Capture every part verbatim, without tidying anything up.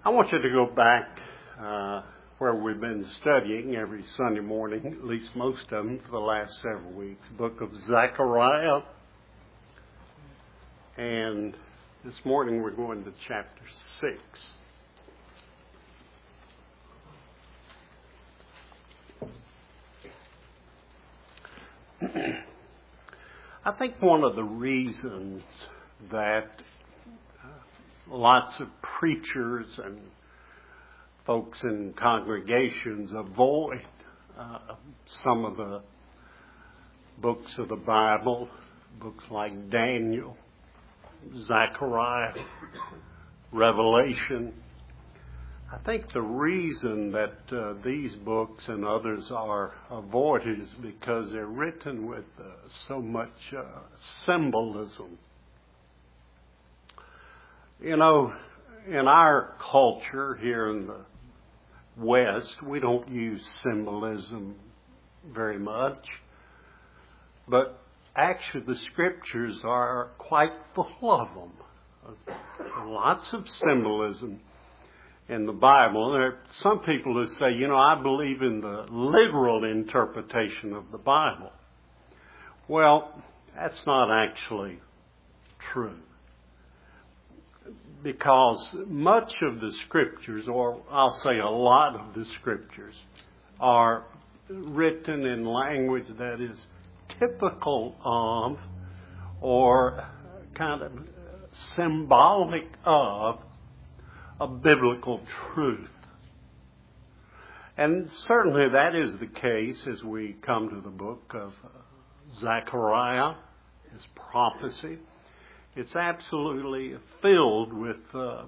I want you to go back uh, where we've been studying every Sunday morning, at least most of them for the last several weeks, the book of Zechariah. And this morning we're going to chapter six. I think one of the reasons that uh, lots of preachers and folks in congregations avoid uh, some of the books of the Bible, books like Daniel, Zechariah, Revelation. I think the reason that uh, these books and others are avoided is because they're written with uh, so much uh, symbolism. You know, in our culture here in the West, we don't use symbolism very much. But actually the scriptures are quite full of them. Lots of symbolism in the Bible. There are some people who say, you know, I believe in the literal interpretation of the Bible. Well, that's not actually true. Because much of the scriptures, or I'll say a lot of the scriptures, are written in language that is typical of or kind of symbolic of a biblical truth. And certainly that is the case as we come to the book of Zechariah, his prophecy. It's absolutely filled with uh, uh,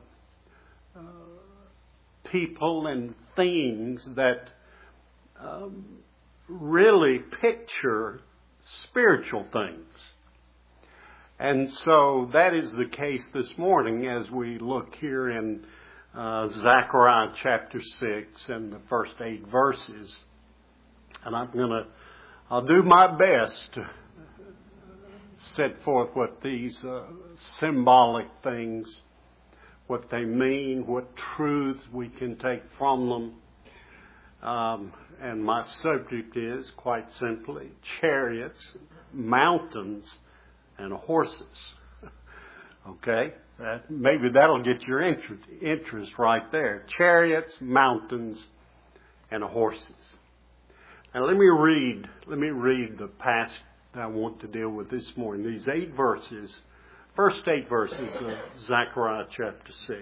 people and things that um, really picture spiritual things. And so that is the case this morning as we look here in uh, Zechariah chapter six and the first eight verses. And I'm going to, I'll do my best to set forth what these uh, symbolic things, what they mean, what truths we can take from them. Um, and my subject is, quite simply, chariots, mountains, and horses. Okay? That, maybe that'll get your interest, interest right there. Chariots, mountains, and horses. Now let me read, let me read the passage I want to deal with this morning. These eight verses, first eight verses of Zechariah chapter six.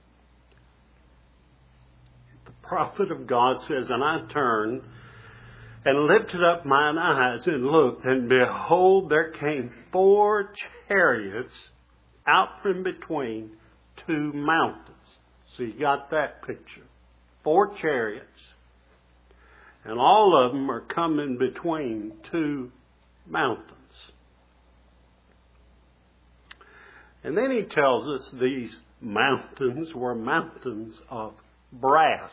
The prophet of God says, "And I turned and lifted up mine eyes and looked, and behold, there came four chariots out from between two mountains." So you got that picture. Four chariots. And all of them are coming between two mountains. And then he tells us these mountains were mountains of brass.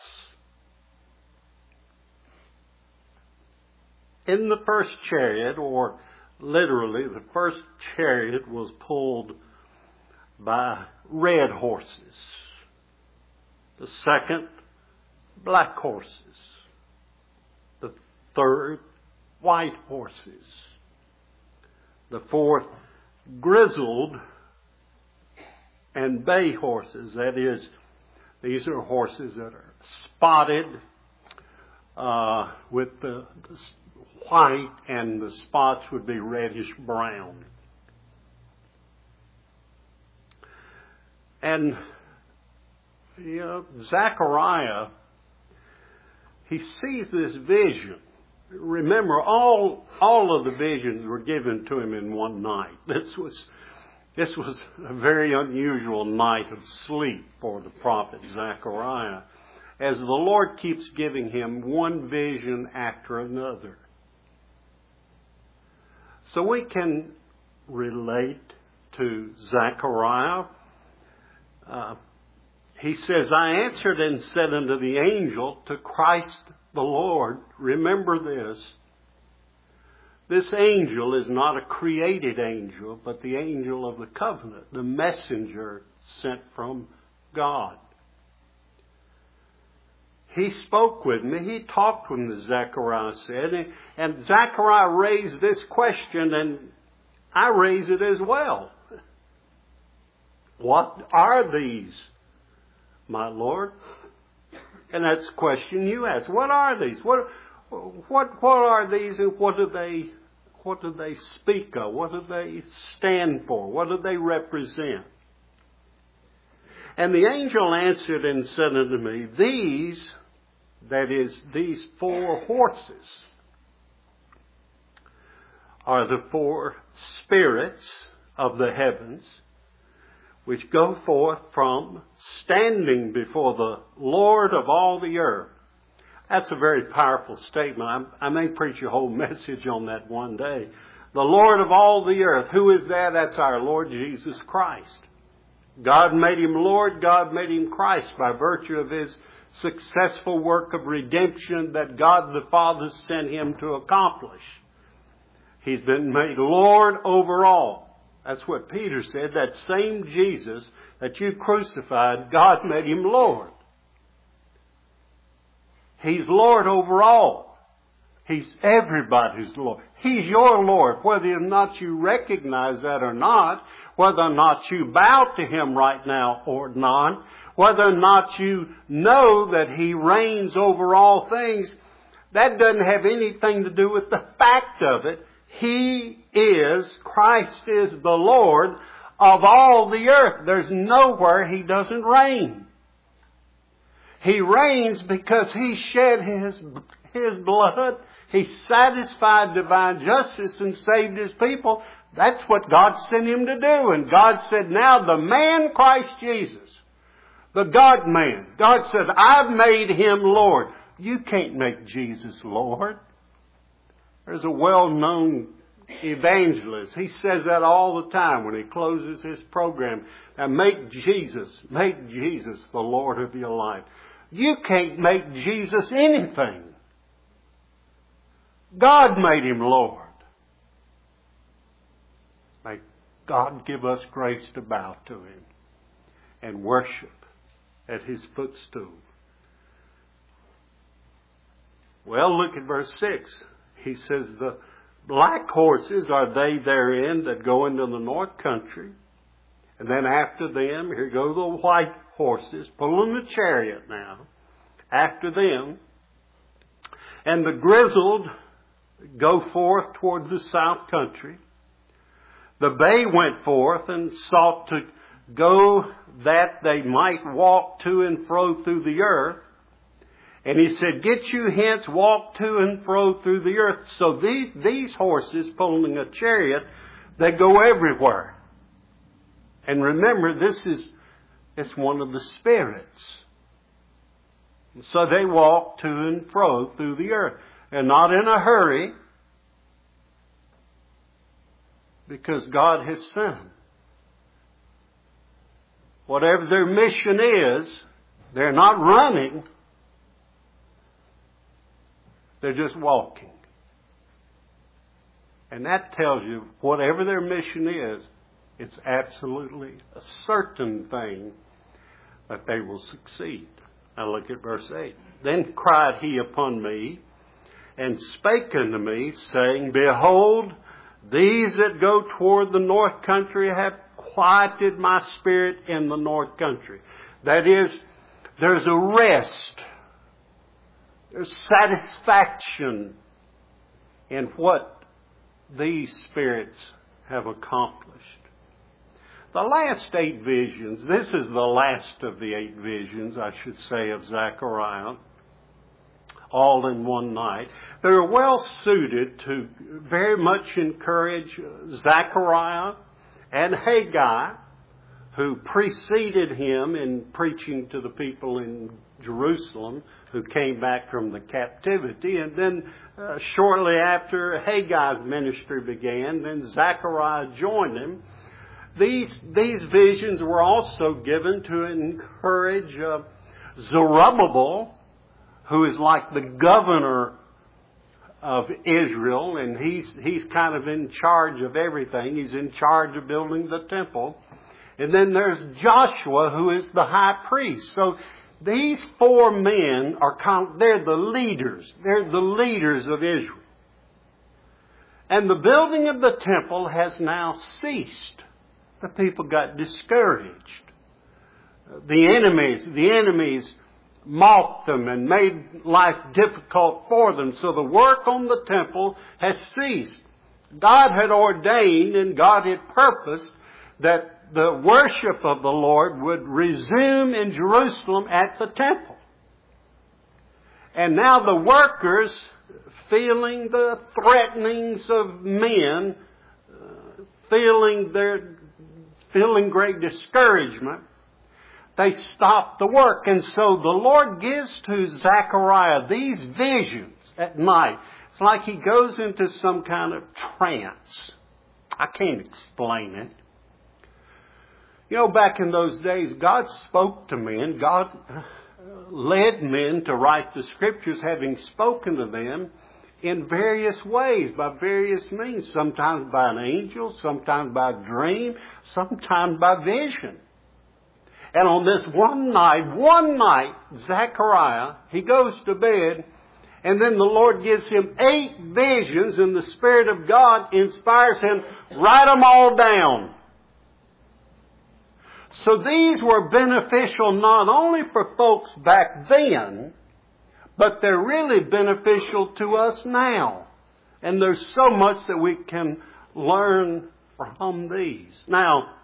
In the first chariot, or literally the first chariot, was pulled by red horses. The second, black horses. The third, white horses. The fourth, grizzled and bay horses. That is, these are horses that are spotted uh, with the, the white, and the spots would be reddish brown. And you know, Zechariah, he sees this vision. Remember, all all of the visions were given to him in one night. This was this was a very unusual night of sleep for the prophet Zechariah, as the Lord keeps giving him one vision after another. So we can relate to Zechariah. Uh, he says, "I answered and said unto the angel, to Christ the Lord," remember this, this angel is not a created angel, but the angel of the covenant, the messenger sent from God. he spoke with me. He talked with me, Zechariah said. And, and Zechariah raised this question, and I raise it as well. What are these, my Lord? And that's the question you ask. What are these? What, what, what are these, and what do they, what do they speak of? What do they stand for? What do they represent? And the angel answered and said unto me, these, that is, these four horses, are the four spirits of the heavens, which go forth from standing before the Lord of all the earth. That's a very powerful statement. I, I may preach a whole message on that one day. The Lord of all the earth. Who is that? That's our Lord Jesus Christ. God made him Lord. God made him Christ by virtue of his successful work of redemption that God the Father sent him to accomplish. He's been made Lord over all. That's what Peter said. That same Jesus that you crucified, God made him Lord. He's Lord over all. He's everybody's Lord. He's your Lord. Whether or not you recognize that or not, whether or not you bow to him right now or not, whether or not you know that he reigns over all things, that doesn't have anything to do with the fact of it. He is, Christ is the Lord of all the earth. There's nowhere he doesn't reign. He reigns because he shed his, his blood. He satisfied divine justice and saved his people. That's what God sent him to do. And God said, now the man Christ Jesus, the God man, God said, I've made him Lord. You can't make Jesus Lord. There's a well-known evangelist. He says that all the time when he closes his program. Now make Jesus, make Jesus the Lord of your life. You can't make Jesus anything. God made him Lord. May God give us grace to bow to him and worship at his footstool. Well, look at verse six. He says, the black horses are they therein that go into the north country. And then after them, here go the white horses, pulling the chariot now. After them. And the grizzled go forth toward the south country. The bay went forth and sought to go that they might walk to and fro through the earth. And he said, get you hence, walk to and fro through the earth. So these, these horses pulling a chariot, they go everywhere. And remember, this is it's one of the spirits. So they walk to and fro through the earth. And not in a hurry, because God has sent them. Whatever their mission is, they're not running. They're just walking. And that tells you, whatever their mission is, it's absolutely a certain thing that they will succeed. Now look at verse eight. Then cried he upon me, and spake unto me, saying, behold, these that go toward the north country have quieted my spirit in the north country. That is, there's a rest. There's satisfaction in what these spirits have accomplished. The last eight visions, this is the last of the eight visions, I should say, of Zechariah, all in one night. They're well suited to very much encourage Zechariah and Haggai, who preceded him in preaching to the people in Jerusalem who came back from the captivity. And then uh, shortly after Haggai's ministry began, then Zechariah joined him. These, these visions were also given to encourage uh, Zerubbabel, who is like the governor of Israel, and he's, he's kind of in charge of everything. He's in charge of building the temple. And then there's Joshua, who is the high priest. So these four men are, they're the leaders. They're the leaders of Israel. And the building of the temple has now ceased. The people got discouraged. The enemies, the enemies mocked them and made life difficult for them. So the work on the temple has ceased. God had ordained and God had purposed that the worship of the Lord would resume in Jerusalem at the temple. And now the workers, feeling the threatenings of men, uh, feeling their, feeling great discouragement, they stop the work. And so the Lord gives to Zechariah these visions at night. It's like he goes into some kind of trance. I can't explain it. You know, back in those days, God spoke to men. God led men to write the Scriptures, having spoken to them in various ways, by various means. Sometimes by an angel, sometimes by a dream, sometimes by vision. And on this one night, one night, Zechariah, he goes to bed, and then the Lord gives him eight visions, and the Spirit of God inspires him, write them all down. So these were beneficial not only for folks back then, but they're really beneficial to us now. And there's so much that we can learn from these. Now,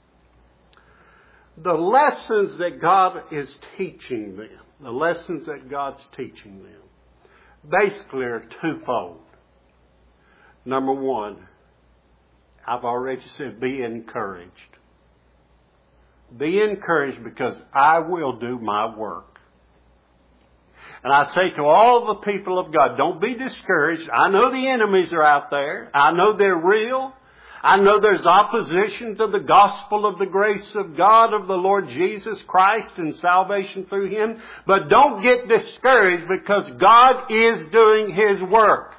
the lessons that God is teaching them, the lessons that God's teaching them, basically are twofold. Number one, I've already said, be encouraged. Be encouraged because I will do my work. And I say to all the people of God, don't be discouraged. I know the enemies are out there. I know they're real. I know there's opposition to the gospel of the grace of God, of the Lord Jesus Christ and salvation through Him. But don't get discouraged because God is doing His work.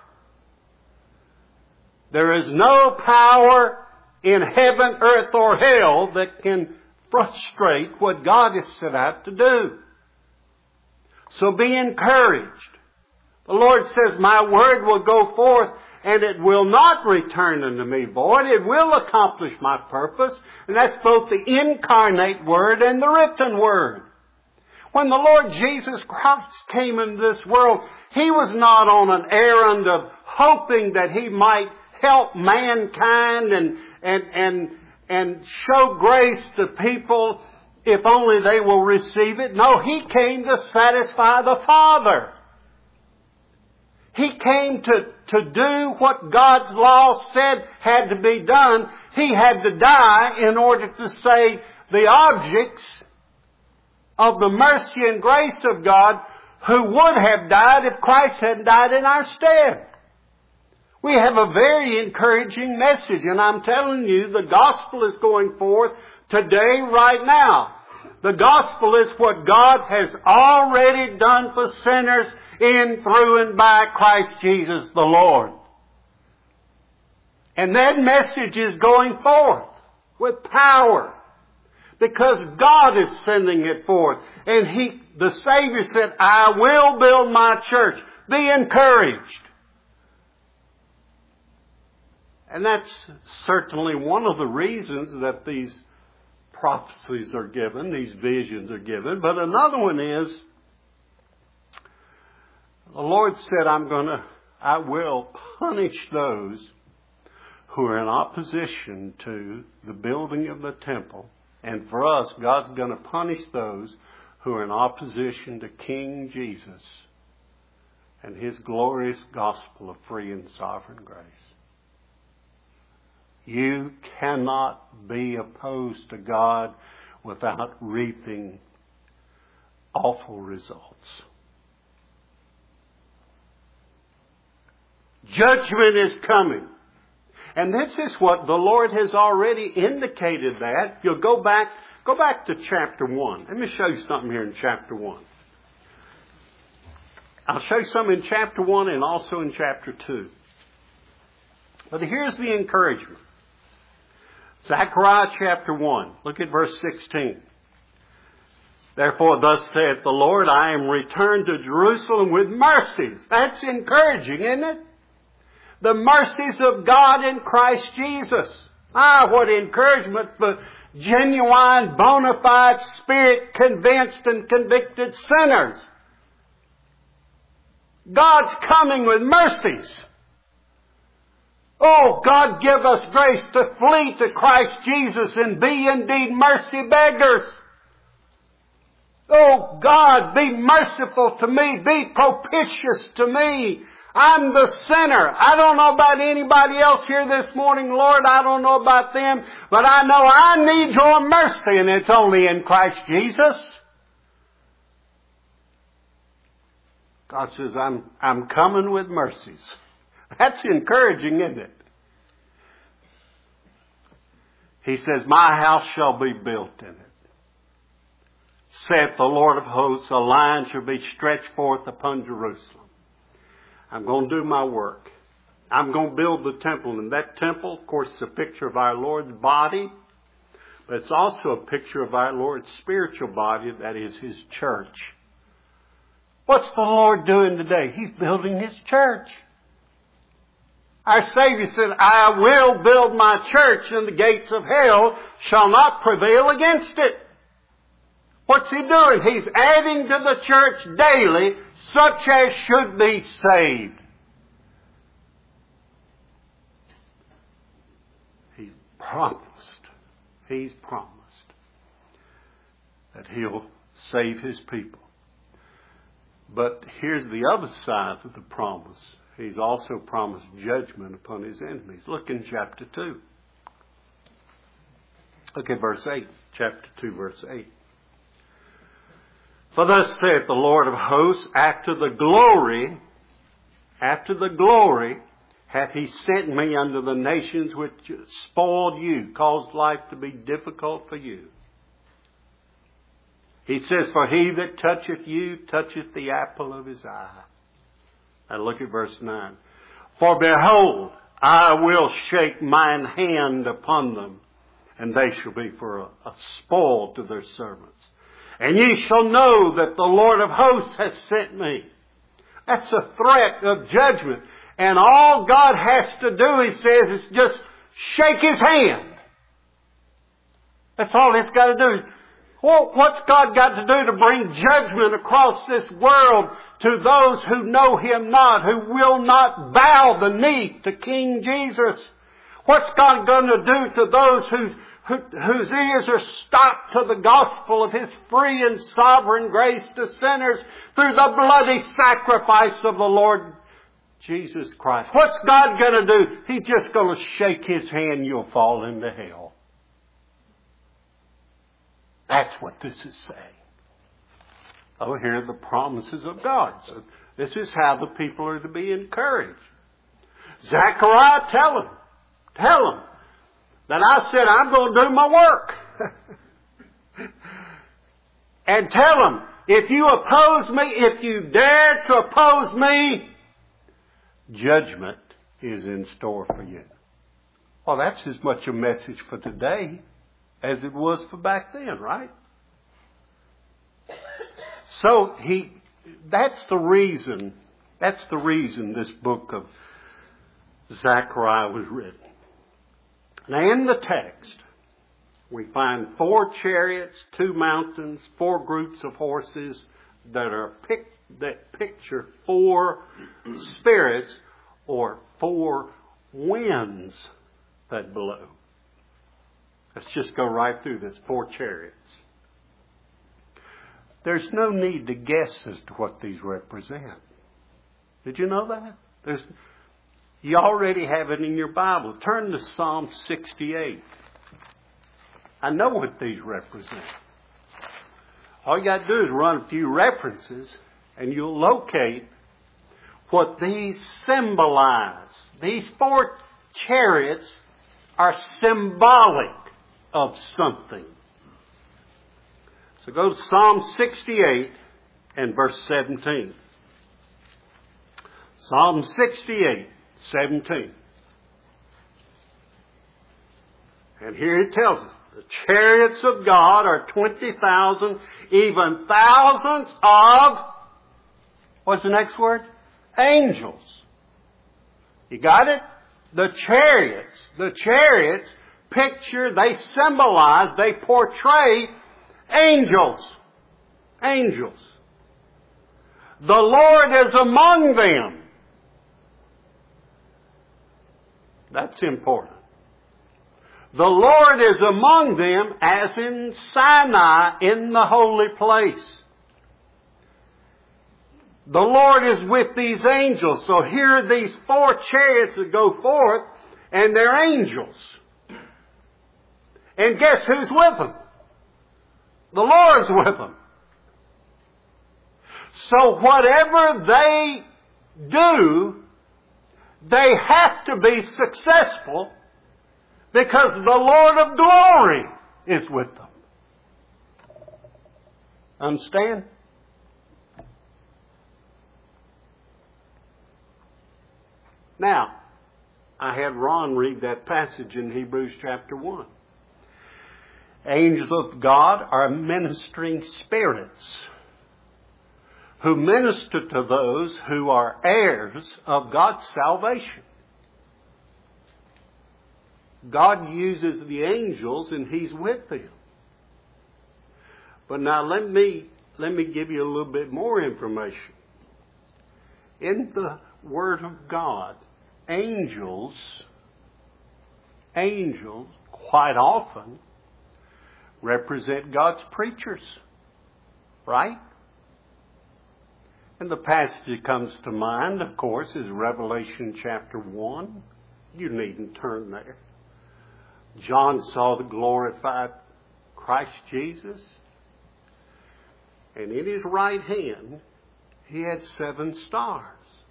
There is no power in heaven, earth, or hell that can frustrate what God has set out to do. So be encouraged. The Lord says, my word will go forth and it will not return unto me void. It will accomplish my purpose. And that's both the incarnate word and the written word. When the Lord Jesus Christ came into this world, He was not on an errand of hoping that He might help mankind and, and, and, and show grace to people if only they will receive it. No, He came to satisfy the Father. He came to, to do what God's law said had to be done. He had to die in order to save the objects of the mercy and grace of God who would have died if Christ hadn't died in our stead. We have a very encouraging message, and I'm telling you, the gospel is going forth today, right now. The gospel is what God has already done for sinners in, through, and by Christ Jesus the Lord. And that message is going forth with power because God is sending it forth. And He, the Savior said, I will build my church. Be encouraged. And that's certainly one of the reasons that these prophecies are given, these visions are given. But another one is, the Lord said, I'm going to, I will punish those who are in opposition to the building of the temple. And for us, God's going to punish those who are in opposition to King Jesus and His glorious gospel of free and sovereign grace. You cannot be opposed to God without reaping awful results. Judgment is coming. And this is what the Lord has already indicated that. If you'll go back, go back to chapter one. Let me show you something here in chapter one. I'll show you some in chapter one and also in chapter two. But here's the encouragement. Zechariah chapter one. Look at verse sixteen. Therefore, thus saith the Lord, I am returned to Jerusalem with mercies. That's encouraging, isn't it? The mercies of God in Christ Jesus. Ah, what encouragement for genuine, bona fide, Spirit-convinced and convicted sinners. God's coming with mercies. Oh, God, give us grace to flee to Christ Jesus and be indeed mercy beggars. Oh, God, be merciful to me. Be propitious to me. I'm the sinner. I don't know about anybody else here this morning, Lord. I don't know about them. But I know I need your mercy, and it's only in Christ Jesus. God says, I'm, I'm coming with mercies. That's encouraging, isn't it? He says, my house shall be built in it. Saith the Lord of hosts, a line shall be stretched forth upon Jerusalem. I'm going to do my work. I'm going to build the temple. And that temple, of course, is a picture of our Lord's body. But it's also a picture of our Lord's spiritual body, that is His church. What's the Lord doing today? He's building His church. Our Savior said, I will build my church, and the gates of hell shall not prevail against it. What's He doing? He's adding to the church daily such as should be saved. He's promised. He's promised that He'll save His people. But here's the other side of the promise. He's also promised judgment upon His enemies. Look in chapter two. Look at verse eight. Chapter two, verse eight. For thus saith the Lord of hosts, after the glory, after the glory, hath He sent me unto the nations which spoiled you, caused life to be difficult for you. He says, for he that toucheth you, toucheth the apple of his eye. Now look at verse nine. For behold, I will shake mine hand upon them, and they shall be for a, a spoil to their servants. And ye shall know that the Lord of hosts has sent me. That's a threat of judgment. And all God has to do, He says, is just shake His hand. That's all He's got to do. Well, what's God got to do to bring judgment across this world to those who know Him not, who will not bow the knee to King Jesus? What's God going to do to those who, who, whose ears are stopped to the gospel of His free and sovereign grace to sinners through the bloody sacrifice of the Lord Jesus Christ? What's God going to do? He's just going to shake His hand, you'll fall into hell. That's what this is saying. Oh, here are the promises of God. So this is how the people are to be encouraged. Zechariah, tell him. Tell him that I said I'm going to do my work. And tell him, if you oppose me, if you dare to oppose me, judgment is in store for you. Well, that's as much a message for today as it was for back then, right? So he, that's the reason, that's the reason this book of Zechariah was written. Now in the text, we find four chariots, two mountains, four groups of horses that are pic- that picture four spirits or four winds that blow. Let's just go right through this. Four chariots. There's no need to guess as to what these represent. Did you know that? There's, you already have it in your Bible. Turn to Psalm sixty-eight. I know what these represent. All you got to do is run a few references and you'll locate what these symbolize. These four chariots are symbolic of something. So go to Psalm sixty-eight and verse seventeen. Psalm sixty-eight, seventeen. And here it tells us, The chariots of God are twenty thousand, even thousands of, what's the next word? Angels. You got it? The chariots. The chariots picture, they symbolize, they portray angels. Angels. The Lord is among them. That's important. The Lord is among them as in Sinai in the holy place. The Lord is with these angels. So here are these four chariots that go forth, and they're angels. And guess who's with them? The Lord's with them. So whatever they do, they have to be successful because the Lord of glory is with them. Understand? Now, I had Ron read that passage in Hebrews chapter one. Angels of God are ministering spirits who minister to those who are heirs of God's salvation. God uses the angels and He's with them. But now let me, let me give you a little bit more information. In the Word of God, angels, angels quite often represent God's preachers. Right? And the passage that comes to mind, of course, is Revelation chapter one. You needn't turn there. John saw the glorified Christ Jesus. And in his right hand, he had seven stars.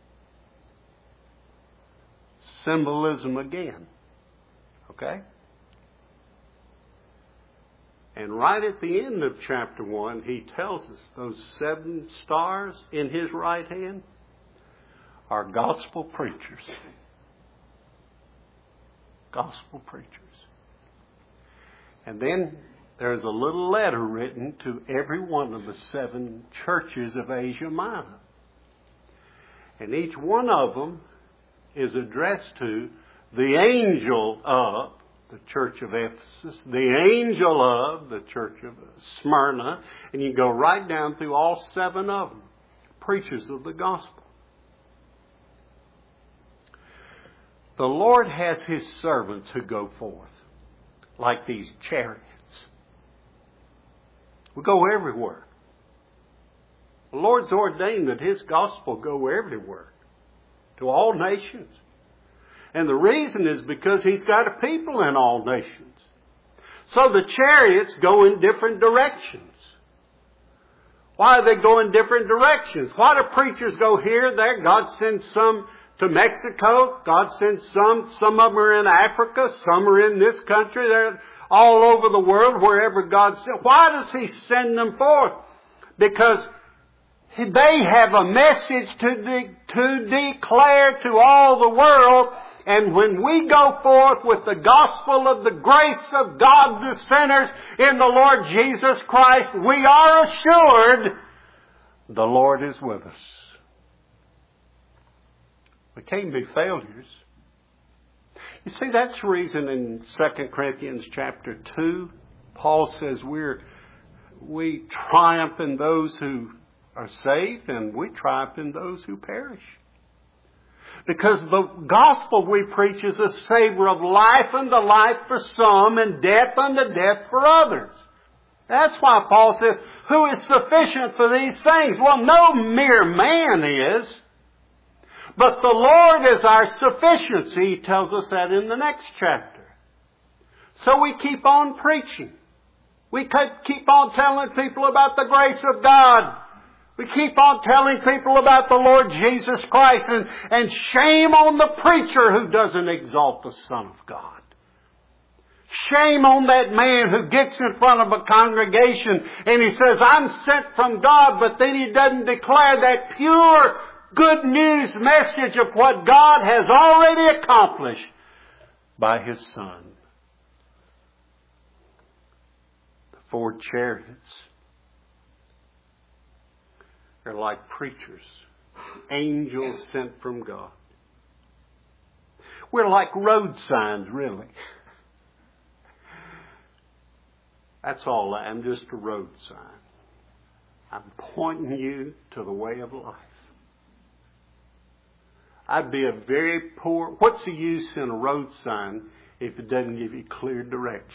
Symbolism again. Okay? And right at the end of chapter one, he tells us those seven stars in his right hand are gospel preachers. Gospel preachers. And then there's a little letter written to every one of the seven churches of Asia Minor. And each one of them is addressed to the angel of the church of Ephesus, the angel of the church of Smyrna, and you go right down through all seven of them, preachers of the gospel. The Lord has His servants who go forth, like these chariots. We go everywhere. The Lord's ordained that His gospel go everywhere, to all nations. And the reason is because He's got a people in all nations. So the chariots go in different directions. Why do they go in different directions? Why do preachers go here, there? God sends some to Mexico. God sends some. Some of them are in Africa. Some are in this country. They're all over the world, wherever God sends. Why does He send them forth? Because they have a message to, de- to declare to all the world. And when we go forth with the gospel of the grace of God to sinners in the Lord Jesus Christ, we are assured the Lord is with us. We can't be failures. You see, that's the reason in Second Corinthians chapter two, Paul says we're, we triumph in those who are saved and we triumph in those who perish. Because the gospel we preach is a savor of life unto life for some and death unto death for others. That's why Paul says, who is sufficient for these things? Well, no mere man is. But the Lord is our sufficiency. He tells us that in the next chapter. So we keep on preaching. We keep on telling people about the grace of God. We keep on telling people about the Lord Jesus Christ, and, and shame on the preacher who doesn't exalt the Son of God. Shame on that man who gets in front of a congregation and he says, I'm sent from God, but then he doesn't declare that pure good news message of what God has already accomplished by His Son. four chariots. They're like preachers, angels sent from God. We're like road signs, really. That's all. I'm just a road sign. I'm pointing you to the way of life. I'd be a very poor... What's the use in a road sign if it doesn't give you clear directions?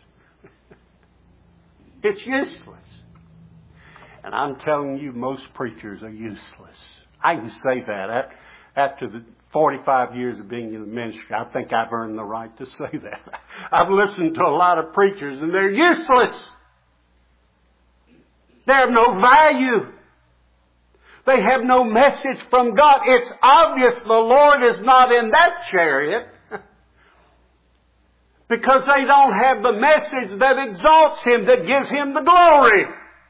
It's useless. And I'm telling you, most preachers are useless. I can say that. After the forty-five years of being in the ministry, I think I've earned the right to say that. I've listened to a lot of preachers and they're useless. They have no value. They have no message from God. It's obvious the Lord is not in that chariot because they don't have the message that exalts Him, that gives Him the glory.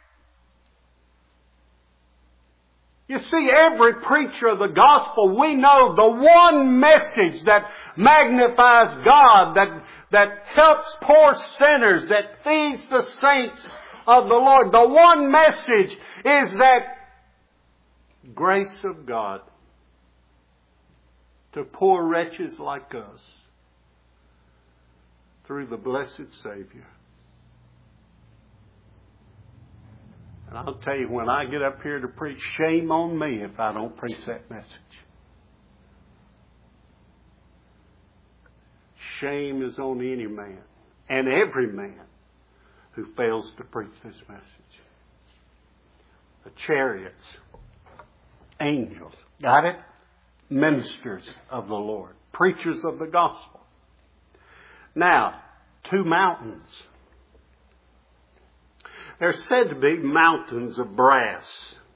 You see, every preacher of the gospel, we know the one message that magnifies God, that, that helps poor sinners, that feeds the saints of the Lord. The one message is that grace of God to poor wretches like us through the blessed Savior. And I'll tell you, when I get up here to preach, shame on me if I don't preach that message. Shame is on any man and every man who fails to preach this message. The chariots, angels, got it? Ministers of the Lord, preachers of the gospel. Now, two mountains. They're said to be mountains of brass.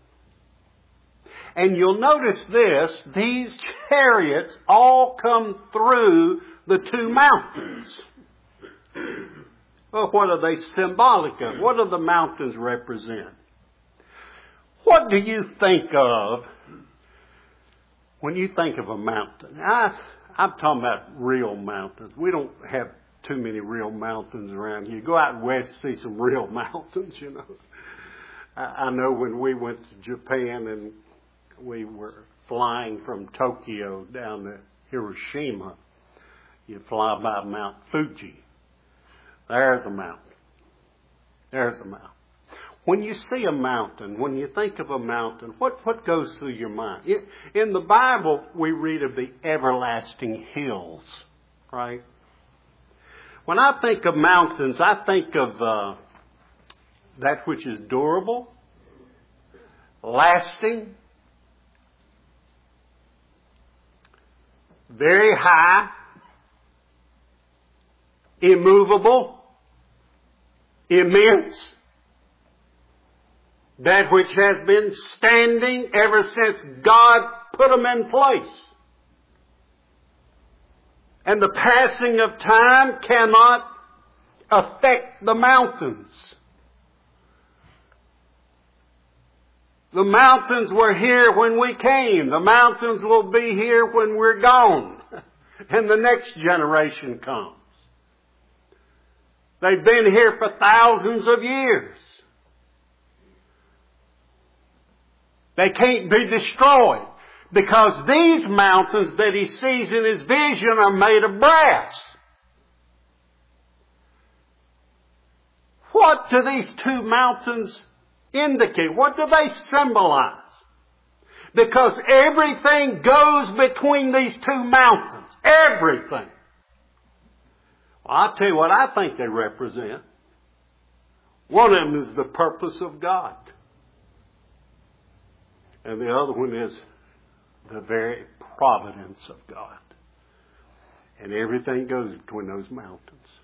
And you'll notice this, these chariots all come through the two mountains. Well, what are they symbolic of? What do the mountains represent? What do you think of when you think of a mountain? I, I'm talking about real mountains. We don't have too many real mountains around here. Go out west, see some real mountains, you know. I, I know when we went to Japan and we were flying from Tokyo down to Hiroshima, you fly by Mount Fuji. There's a mountain. There's a mountain. When you see a mountain, when you think of a mountain, what, what goes through your mind? In, in the Bible, we read of the everlasting hills, right? When I think of mountains, I think of uh, that which is durable, lasting, very high, immovable, immense, that which has been standing ever since God put them in place. And the passing of time cannot affect the mountains. The mountains were here when we came. The mountains will be here when we're gone. And the next generation comes. They've been here for thousands of years. They can't be destroyed because these mountains that he sees in his vision are made of brass. What do these two mountains indicate? What do they symbolize? Because everything goes between these two mountains. Everything. Well, I'll tell you what I think they represent. One of them is the purpose of God. And the other one is the very providence of God. And everything goes between those mountains.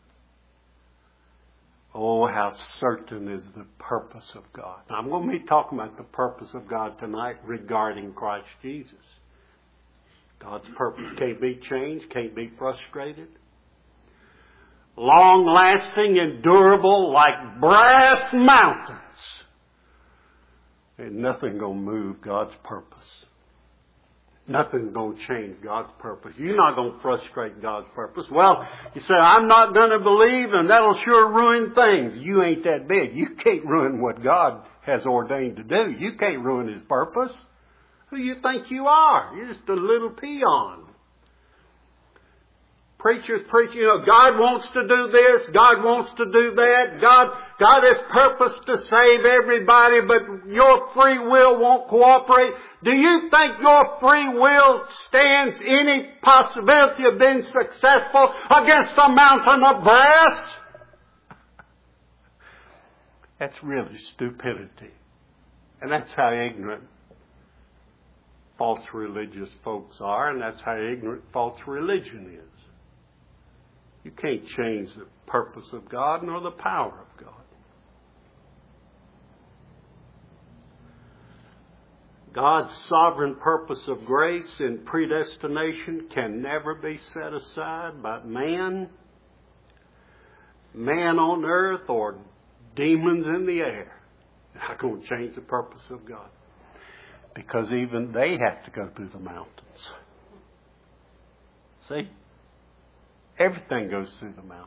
Oh, how certain is the purpose of God. Now, I'm going to be talking about the purpose of God tonight regarding Christ Jesus. God's purpose can't be changed, can't be frustrated. Long-lasting and durable like brass mountains. Ain't nothing going to move God's purpose. Nothing's going to change God's purpose. You're not going to frustrate God's purpose. Well, you say, I'm not going to believe, and that'll sure ruin things. You ain't that big. You can't ruin what God has ordained to do. You can't ruin His purpose. Who you think you are? You're just a little peon. Preachers preach, you know, God wants to do this, God wants to do that, God, God has purposed to save everybody, but your free will won't cooperate. Do you think your free will stands any possibility of being successful against a mountain of brass? That's really stupidity. And that's how ignorant false religious folks are, and that's how ignorant false religion is. You can't change the purpose of God nor the power of God. God's sovereign purpose of grace and predestination can never be set aside by man, man on earth, or demons in the air. They're not going to change the purpose of God, because even they have to go through the mountains. See? Everything goes through the mountains.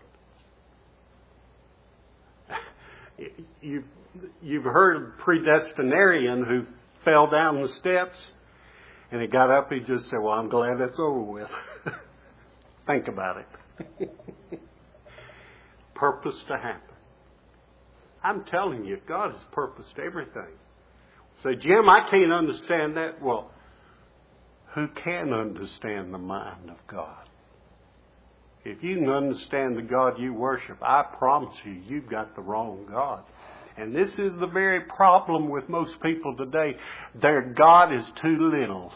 You've, you've heard of a predestinarian who fell down the steps, and he got up, he just said, well, I'm glad that's over with. Think about it. Purpose to happen. I'm telling you, God has purposed everything. Say, Jim, I can't understand that. Well, who can understand the mind of God? If you can understand the God you worship, I promise you, you've got the wrong God. And this is the very problem with most people today. Their God is too little.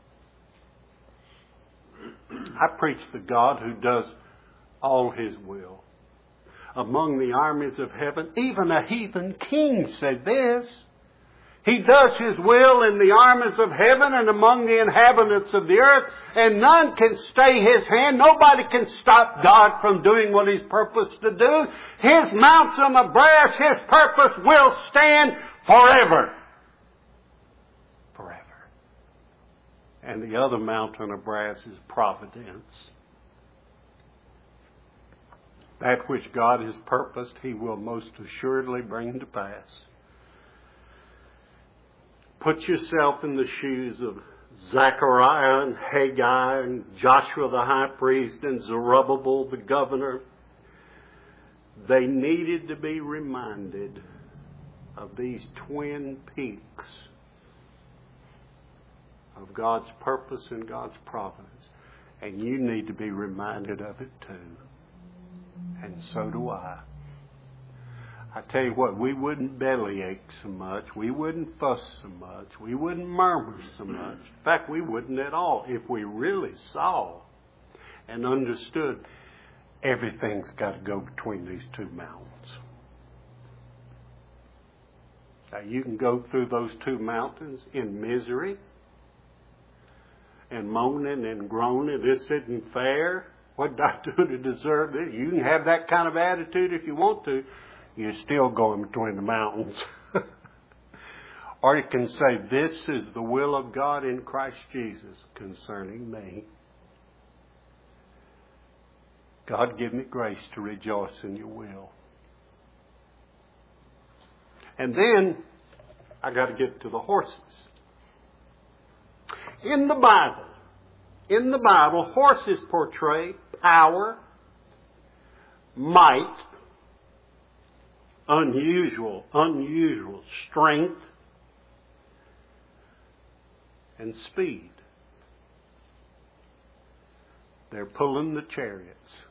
I preach the God who does all His will. Among the armies of heaven, even a heathen king said this. He does His will in the armies of heaven and among the inhabitants of the earth, and none can stay His hand. Nobody can stop God from doing what He's purposed to do. His mountain of brass, His purpose will stand forever. Forever. And the other mountain of brass is providence. That which God has purposed, He will most assuredly bring to pass. Put yourself in the shoes of Zechariah and Haggai and Joshua the high priest and Zerubbabel the governor. They needed to be reminded of these twin peaks of God's purpose and God's providence. And you need to be reminded of it too. And so do I. I tell you what, we wouldn't bellyache so much. We wouldn't fuss so much. We wouldn't murmur so much. In fact, we wouldn't at all if we really saw and understood everything's got to go between these two mountains. Now, you can go through those two mountains in misery and moaning and groaning. This isn't fair. What did I do to deserve this? You can have that kind of attitude if you want to. You're still going between the mountains. Or you can say, this is the will of God in Christ Jesus concerning me. God, give me grace to rejoice in your will. And then, I got to get to the horses. In the Bible, in the Bible, horses portray power, might, unusual, unusual strength, and speed. They're pulling the chariots.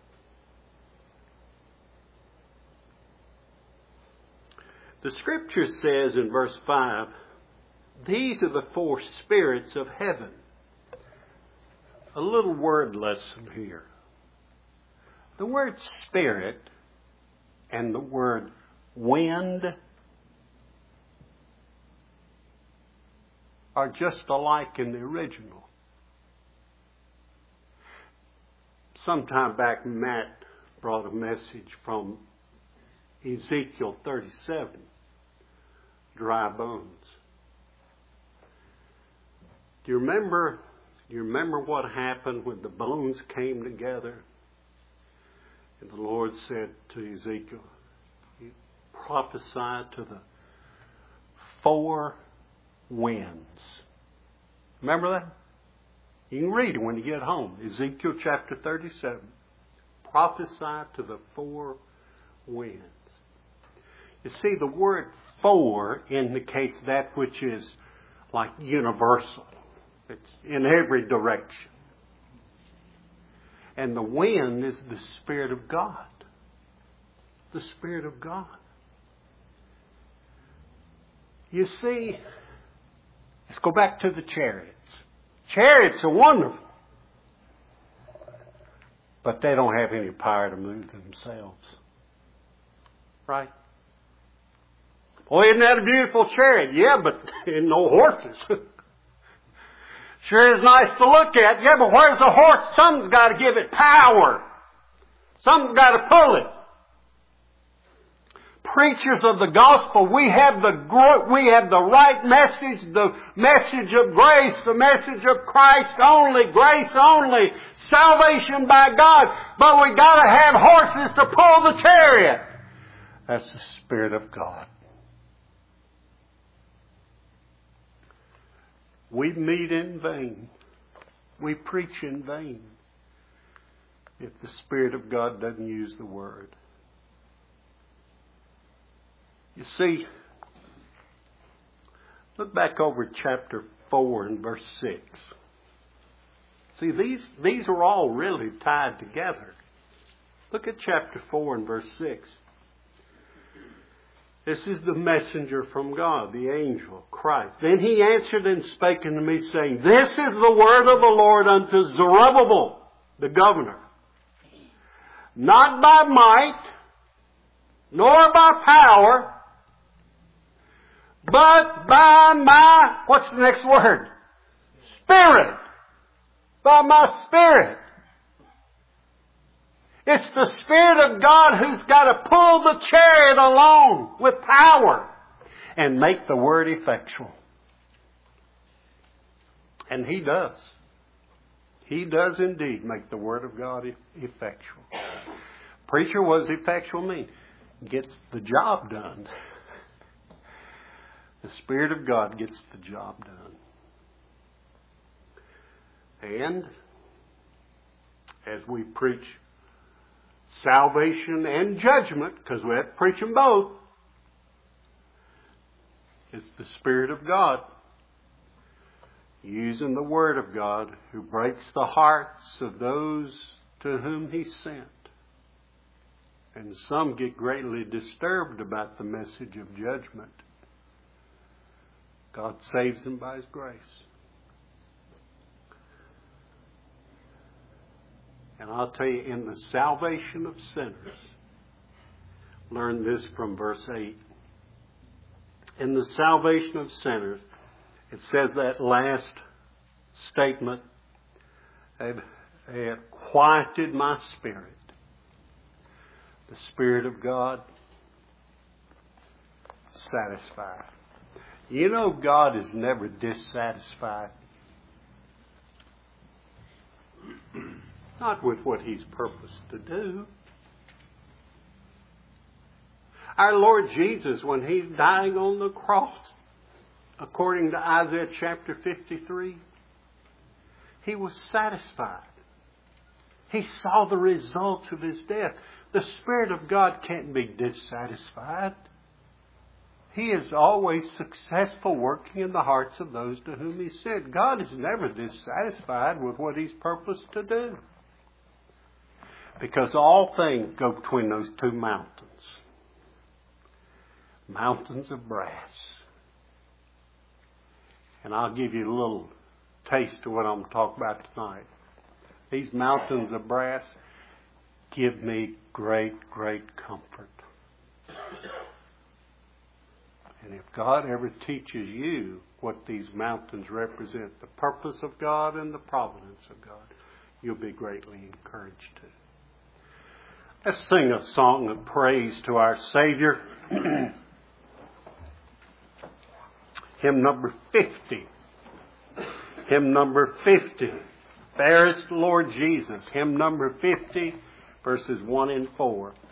The scripture says in verse five, these are the four spirits of heaven. A little word lesson here. The word spirit and the word wind are just alike in the original. Sometime back, Matt brought a message from Ezekiel thirty-seven, dry bones. Do you remember You remember what happened when the bones came together? And the Lord said to Ezekiel, you prophesy to the four winds. Remember that? You can read it when you get home. Ezekiel chapter thirty-seven. Prophesy to the four winds. You see, the word four indicates that which is like universal. It's in every direction. And the wind is the Spirit of God. The Spirit of God. You see, let's go back to the chariots. Chariots are wonderful. But they don't have any power to move themselves. Right? Well, isn't that a beautiful chariot? Yeah, but no horses. Sure is nice to look at. Yeah, but where's the horse? Something's got to give it power. Something's got to pull it. Preachers of the gospel, we have the we have the right message, the message of grace, the message of Christ only, grace only, salvation by God. But we got to have horses to pull the chariot. That's the Spirit of God. We meet in vain. We preach in vain if the Spirit of God doesn't use the Word. You see, look back over chapter four and verse six. See, these, these are all really tied together. Look at chapter four and verse six. This is the messenger from God, the angel, Christ. Then he answered and spake unto me, saying, This is the word of the Lord unto Zerubbabel, the governor. Not by might, nor by power, but by my, what's the next word? Spirit. By my Spirit. It's the Spirit of God who's got to pull the chariot along with power and make the word effectual. And He does. He does indeed make the word of God effectual. Preacher, what does effectual mean? Gets the job done. The Spirit of God gets the job done. And as we preach salvation and judgment, because we have to preach them both, it's the Spirit of God using the Word of God who breaks the hearts of those to whom He sent. And some get greatly disturbed about the message of judgment. God saves them by His grace. And I'll tell you, in the salvation of sinners, learn this from verse eight. In the salvation of sinners, it says that last statement, they have quieted my spirit. The Spirit of God satisfied. You know, God is never dissatisfied. Not with what He's purposed to do. Our Lord Jesus, when He's dying on the cross, according to Isaiah chapter fifty-three, He was satisfied. He saw the results of His death. The Spirit of God can't be dissatisfied. He is always successful working in the hearts of those to whom He sent. God is never dissatisfied with what He's purposed to do. Because all things go between those two mountains. Mountains of brass. And I'll give you a little taste of what I'm going to talk about tonight. These mountains of brass give me great, great comfort. And if God ever teaches you what these mountains represent, the purpose of God and the providence of God, you'll be greatly encouraged too. Let's sing a song of praise to our Savior. Hymn number fifty. hymn number fifty. Fairest Lord Jesus, hymn number fifty, verses one and four.